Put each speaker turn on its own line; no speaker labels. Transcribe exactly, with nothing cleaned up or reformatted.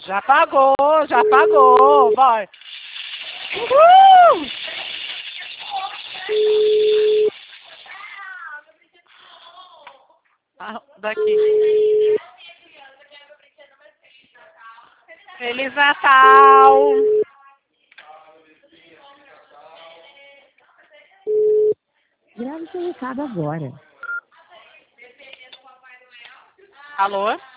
Já pagou, já pagou, vai. Uhul! Ah, daqui. Feliz Natal!
Grave seu recado agora.
Alô?